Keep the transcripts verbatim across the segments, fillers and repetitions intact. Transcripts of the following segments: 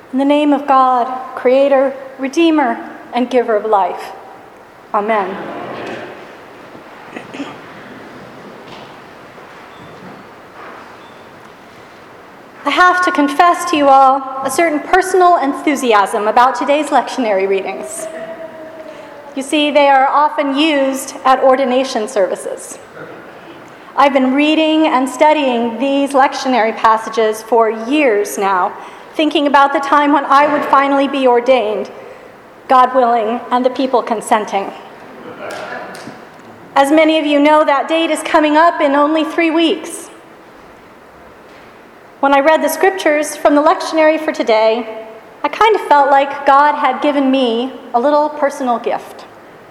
In the name of God, Creator, Redeemer, and Giver of life. Amen. I have to confess to you all a certain personal enthusiasm about today's lectionary readings. You see, they are often used at ordination services. I've been reading and studying these lectionary passages for years now, thinking about the time when I would finally be ordained, God willing, and the people consenting. As many of you know, that date is coming up in only three weeks. When I read the scriptures from the lectionary for today, I kind of felt like God had given me a little personal gift.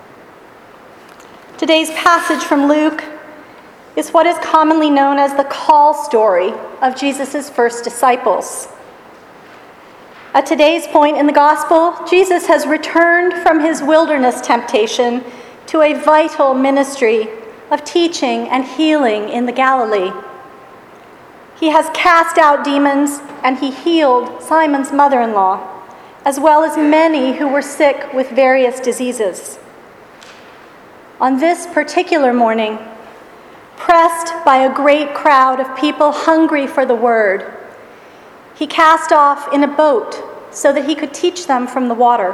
Today's passage from Luke is what is commonly known as the call story of Jesus' first disciples. At today's point in the gospel, Jesus has returned from his wilderness temptation to a vital ministry of teaching and healing in the Galilee. He has cast out demons and he healed Simon's mother-in-law, as well as many who were sick with various diseases. On this particular morning, pressed by a great crowd of people hungry for the word, he cast off in a boat so that he could teach them from the water.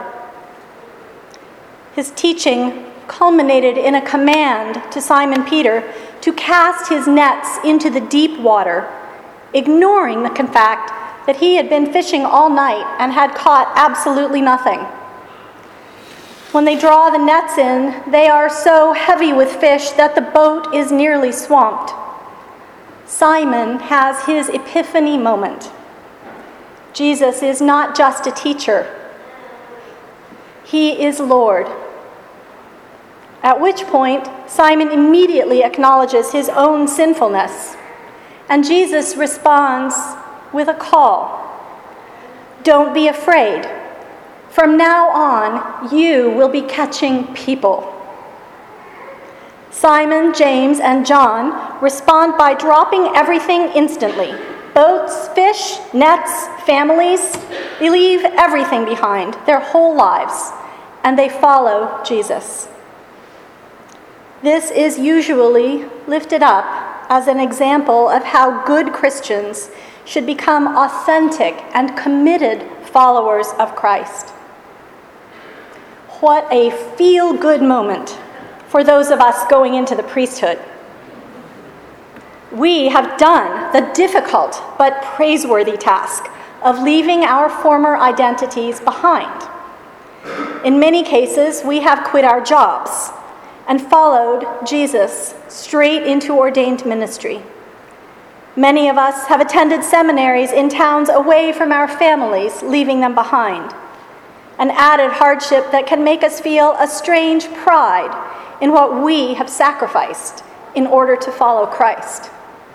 His teaching culminated in a command to Simon Peter to cast his nets into the deep water, ignoring the fact that he had been fishing all night and had caught absolutely nothing. When they draw the nets in, they are so heavy with fish that the boat is nearly swamped. Simon has his epiphany moment. Jesus is not just a teacher. He is Lord. At which point, Simon immediately acknowledges his own sinfulness, and Jesus responds with a call. Don't be afraid. From now on, you will be catching people. Simon, James, and John respond by dropping everything instantly. Boats, fish, nets, families. They leave everything behind, their whole lives, and they follow Jesus. This is usually lifted up as an example of how good Christians should become authentic and committed followers of Christ. What a feel-good moment for those of us going into the priesthood. We have done the difficult but praiseworthy task of leaving our former identities behind. In many cases, we have quit our jobs and followed Jesus straight into ordained ministry. Many of us have attended seminaries in towns away from our families, leaving them behind. An added hardship that can make us feel a strange pride in what we have sacrificed in order to follow Christ.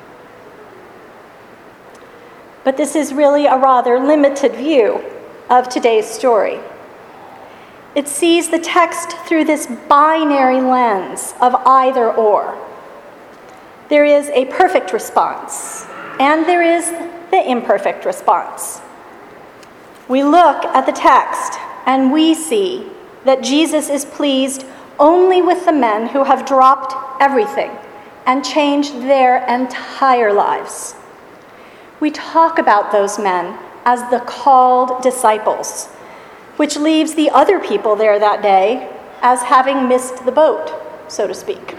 But this is really a rather limited view of today's story. It sees the text through this binary lens of either or. There is a perfect response, and there is the imperfect response. We look at the text, and we see that Jesus is pleased only with the men who have dropped everything and changed their entire lives. We talk about those men as the called disciples, which leaves the other people there that day as having missed the boat, so to speak.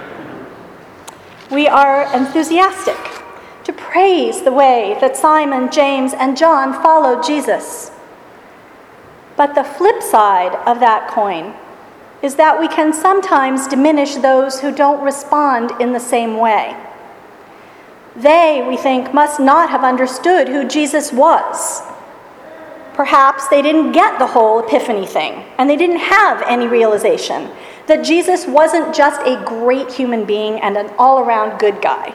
We are enthusiastic to praise the way that Simon, James, and John followed Jesus. But the flip side of that coin is that we can sometimes diminish those who don't respond in the same way. They, we think, must not have understood who Jesus was. Perhaps they didn't get the whole epiphany thing, and they didn't have any realization that Jesus wasn't just a great human being and an all-around good guy.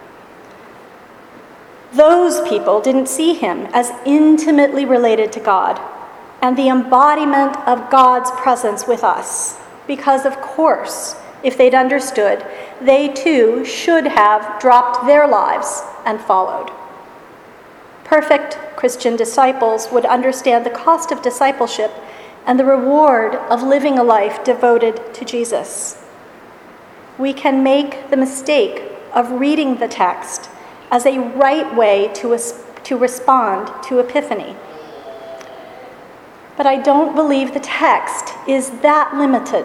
Those people didn't see him as intimately related to God and the embodiment of God's presence with us, because, of course, if they'd understood, they too should have dropped their lives and followed. perfect Christian disciples would understand the cost of discipleship and the reward of living a life devoted to Jesus. We can make the mistake of reading the text as a right way to, to respond to Epiphany. But I don't believe the text is that limited.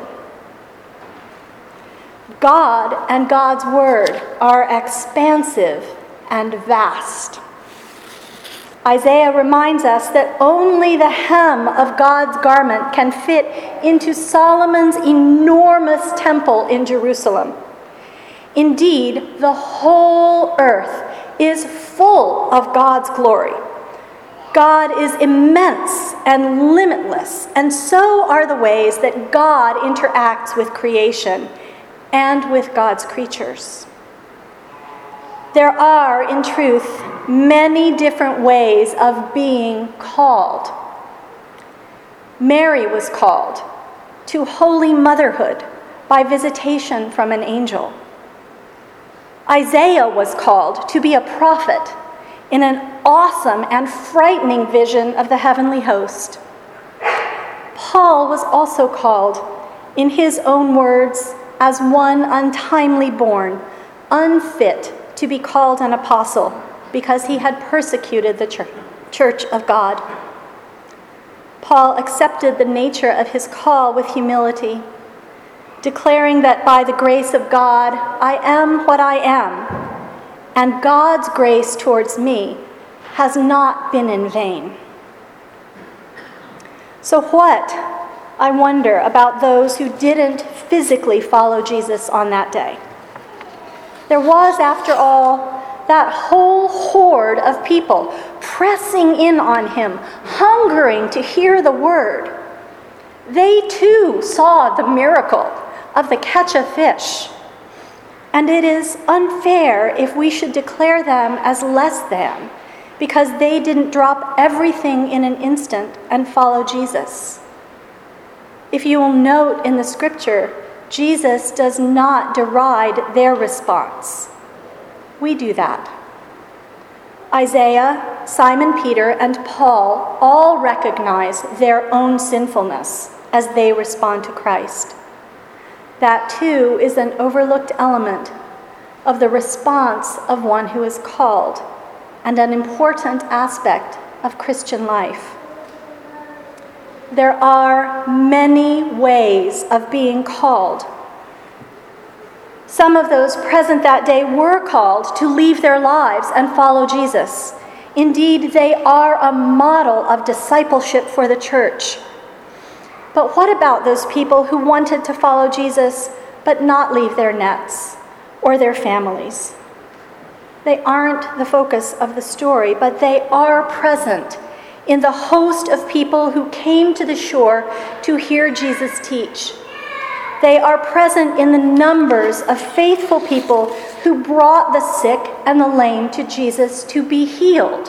God and God's word are expansive and vast. Isaiah reminds us that only the hem of God's garment can fit into Solomon's enormous temple in Jerusalem. Indeed, the whole earth is full of God's glory. God is immense and limitless, and so are the ways that God interacts with creation and with God's creatures. There are, in truth, many different ways of being called. Mary was called to holy motherhood by visitation from an angel. Isaiah was called to be a prophet in an awesome and frightening vision of the heavenly host. Paul was also called, in his own words, as one untimely born, unfit to be called an apostle, because he had persecuted the church of God. Paul accepted the nature of his call with humility, declaring that by the grace of God, I am what I am, and God's grace towards me has not been in vain. So what, I wonder, about those who didn't physically follow Jesus on that day? There was, after all, that whole horde of people pressing in on him, hungering to hear the word. They too saw the miracle of the catch of fish. And it is unfair if we should declare them as less than, because they didn't drop everything in an instant and follow Jesus. If you will note in the scripture, Jesus does not deride their response. We do that. Isaiah, Simon Peter, and Paul all recognize their own sinfulness as they respond to Christ. That too is an overlooked element of the response of one who is called, and an important aspect of Christian life. There are many ways of being called. Some of those present that day were called to leave their lives and follow Jesus. Indeed, they are a model of discipleship for the church. But what about those people who wanted to follow Jesus but not leave their nets or their families? They aren't the focus of the story, but they are present in the host of people who came to the shore to hear Jesus teach. They are present in the numbers of faithful people who brought the sick and the lame to Jesus to be healed.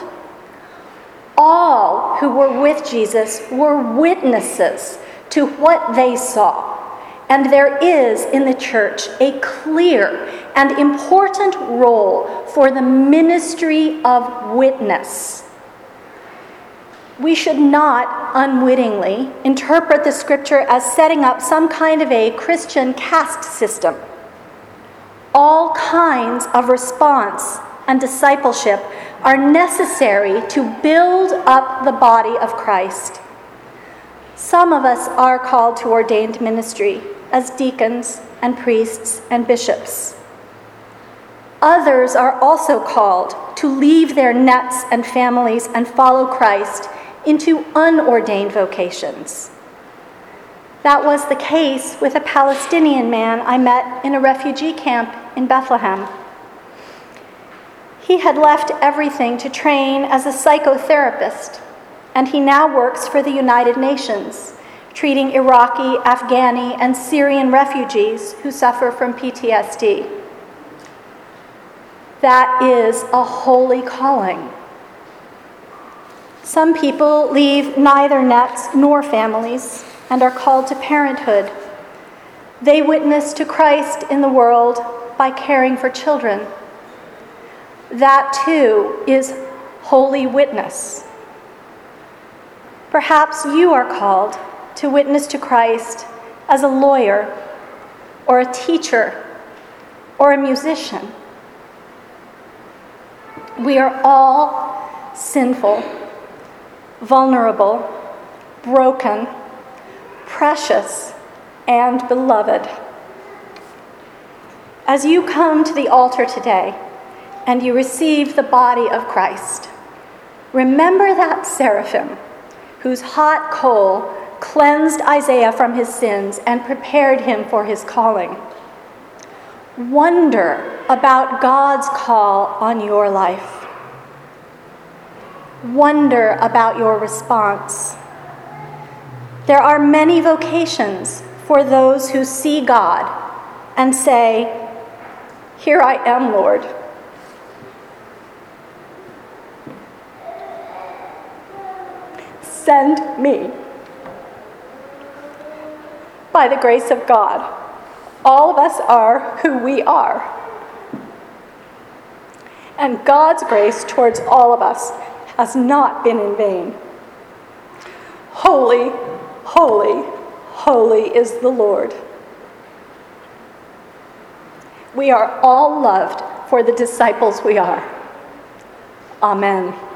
All who were with Jesus were witnesses to what they saw. And there is in the church a clear and important role for the ministry of witness. We should not unwittingly interpret the scripture as setting up some kind of a Christian caste system. All kinds of response and discipleship are necessary to build up the body of Christ. Some of us are called to ordained ministry as deacons and priests and bishops. Others are also called to leave their nets and families and follow Christ into unordained vocations. That was the case with a Palestinian man I met in a refugee camp in Bethlehem. He had left everything to train as a psychotherapist, and he now works for the United Nations, treating Iraqi, Afghani, and Syrian refugees who suffer from P T S D. That is a holy calling. Some people leave neither nets nor families and are called to parenthood. They witness to Christ in the world by caring for children. That too is holy witness. Perhaps you are called to witness to Christ as a lawyer, or a teacher, or a musician. We are all sinful, vulnerable, broken, precious, and beloved. As you come to the altar today and you receive the body of Christ, remember that seraphim whose hot coal cleansed Isaiah from his sins and prepared him for his calling. Wonder about God's call on your life. Wonder about your response. There are many vocations for those who see God and say, "Here I am, Lord." Send me. By the grace of God, all of us are who we are. And God's grace towards all of us has not been in vain. Holy, holy, holy is the Lord. We are all loved for the disciples we are. Amen.